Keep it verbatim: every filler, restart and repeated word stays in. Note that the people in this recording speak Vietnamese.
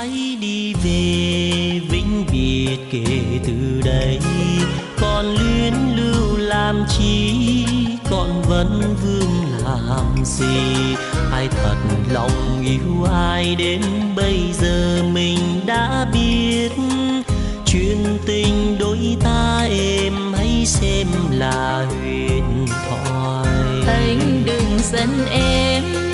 hãy đi về vĩnh biệt kể từ đây. Còn luyến lưu làm chi, còn vẫn vương làm gì? Ai thật lòng yêu ai đến bây giờ mình đã biết. Chuyện tình đôi ta em hãy xem là huyền thoại. Anh đừng giận em,